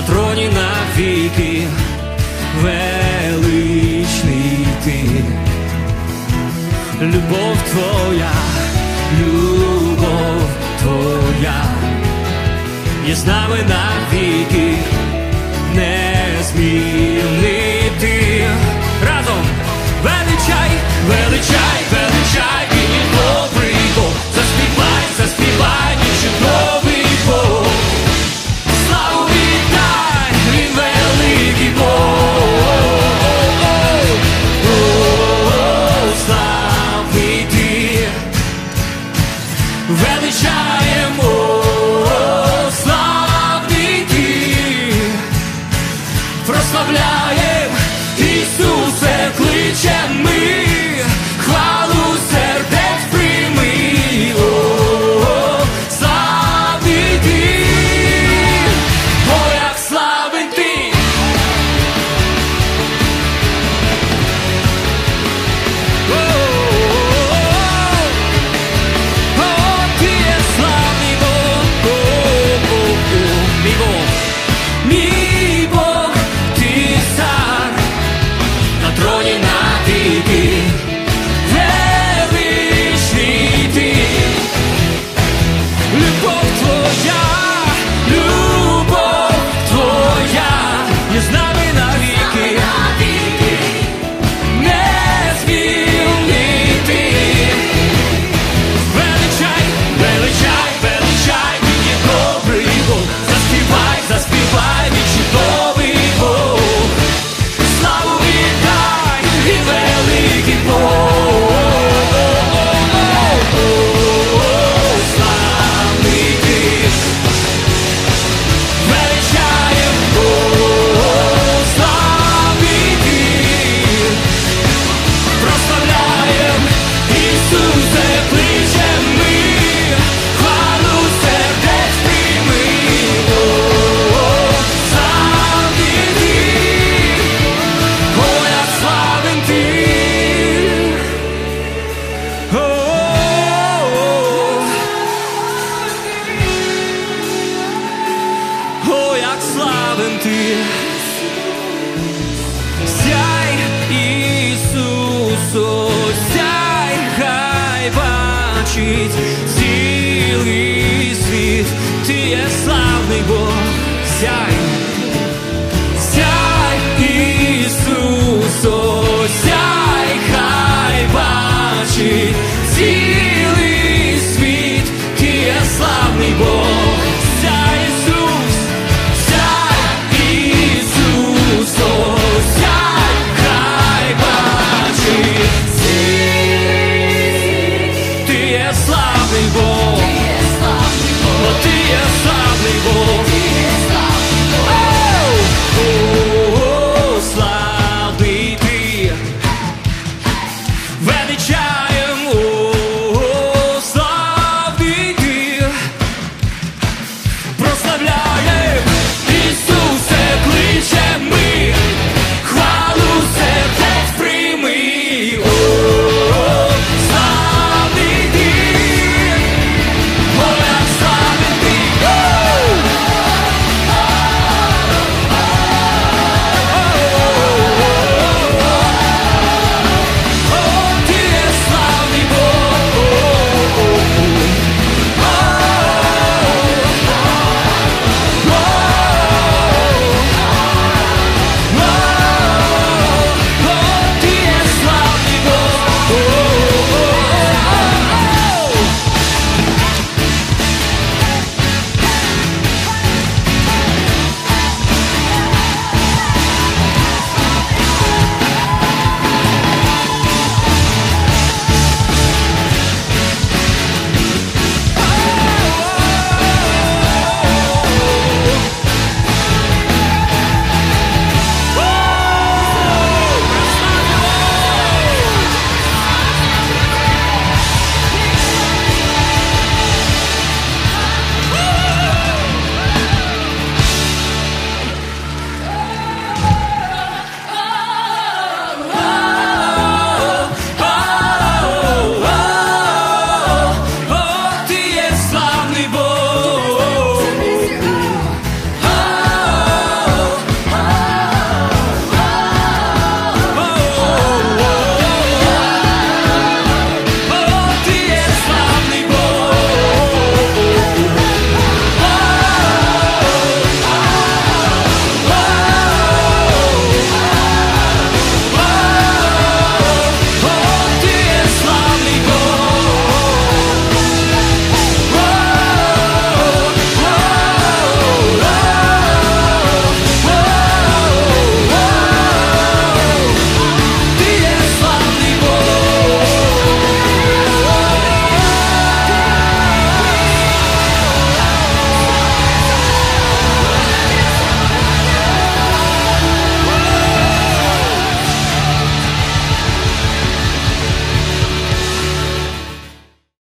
троні навіки, величний ти. Любов твоя, любов твоя є з нами навіки, незмінний ти. Разом! Величай, величай, величай, він є добрий Бог. Заспівай, заспівай, він чудовий Бог. Славу віддай, він великий Бог. Славний ти. Величаємо, славний ти. Прославляєм, Ісусе, кличем ми, хвалу сердець прийми. Славний ти, о, як славен ти. Ти є славний Бог, мій Бог. Мій Бог, ти цар на троні навіки, величний ти. Любов твоя, любов твоя є з нами навіки, незмінний ти. Величай, величай, величай, він є добрий Бог. Заспівай, заспівай, він чудовий Бог. Славу віддай, він великий Бог. Славний ти. Величаєм Бог, славний ти. Прославляєм, Ісусе, кличем ми, хвалу сердець прийми. Славний ти, о, як славен ти. О, як славен ти. Сяй, Ісусо, сяй, хай бачить цілий світ. Ти є славний Бог, сяй. Сяй, Ісусо, сяй, хай бачить цілий світ. Ти є славний Бог, сяй, Ісус, сяй, Ісусо, сяй, хай бачить світ. Ти є славний Бог, о, ти є славний Бог.